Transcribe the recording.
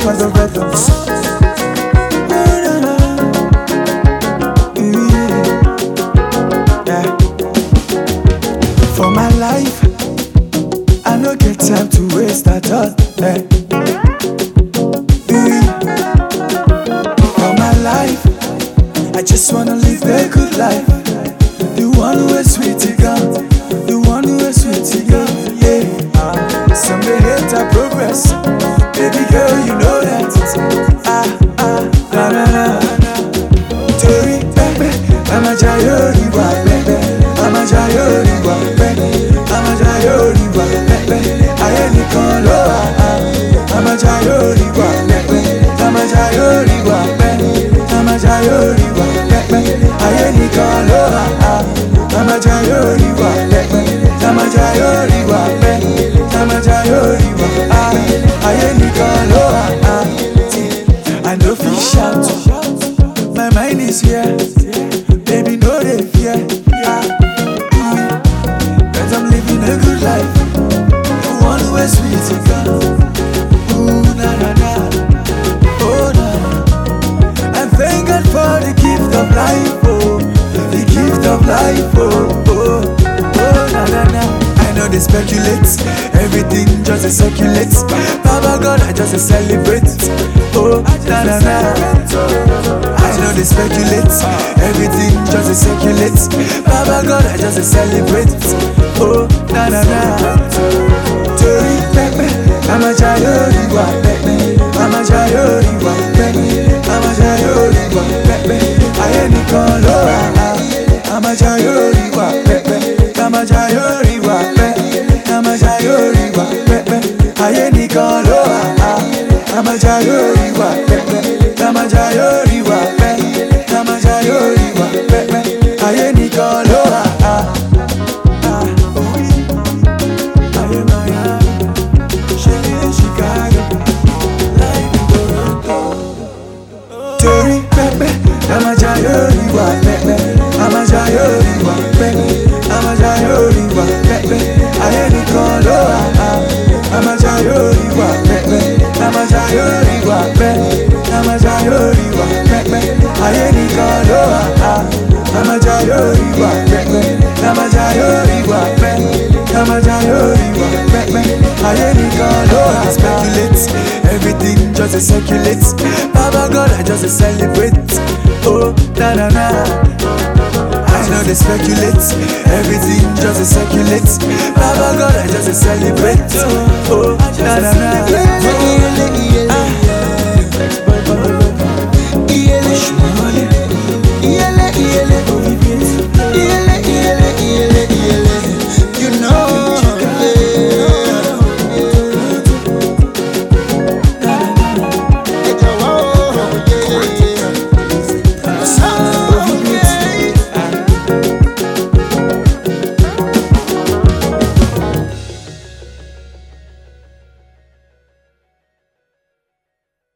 sequence of rhythms. Yeah. For my life, I no get time to waste at all. Yeah. For my life, I just wanna live a good life. The one who is sweet to God, the one who is sweet to God. Yeah. Some may hate our progress, baby girl, you know that. Na na na. Tori pepe, I'm a jayori wa pepe, I'm a jayori wa pepe, I'm a jayori wa pepe. Aye nikan lo wa, I'm a jayori wa pepe, I'm a jayori wa pepe, I'm a jayori wa pepe. Aye nikan lo wa, I'm a jayori wa pepe, I'm a jayori wa pepe, I'm a jayori wa. Aye nikan lo wa. I no fit shout, my mind is here, baby no dey fear. Cause I'm living a good life, the one who is sweet to God. Ooh na na na, oh na. And thank God for the gift of life, oh, the gift of life, oh, oh, oh na na na. I know they speculate, everything just a circulates. Baba God, I just a celebrate, oh na na na. I know they speculate, everything just a circulates. Baba God, I just a celebrate, oh na na na. Tori pepe, I'm a jayori wa pepe, I'm a jayori wa pepe, I'm a jayori wa pepe. Aye nikan lo wa, I'm a jayori wa pepe, I'm a jayori wa pepe, I'm a jayori wa pepe. Aye nikan lo wa, I'm a jayori wa pepe, I'm a jayori wa pepe, I'm a jayori wa pepe. Aye nikan lo wa. Aye Miami, Chicago, like Toronto. Tori pepe, I'm a jayori wa pepe, I'm a jayori wa pepe, I'm a jayori wa pepe. Aye nikan lo wa, I'm a jayori wa pepe, I'm a jayori wa pepe, I'm a jayori wa pepe. Aye nikan lo wa, I'm a jayori wa pepe, I'm a jayori wa pepe, I'm a jayori wa pepe. Aye nikan lo wa. Speculate, everything just a circulates. Baba God, I just a celebrate, oh na na na. I know they speculate, everything just a circulates. Baba God, I just a celebrate, oh na na na.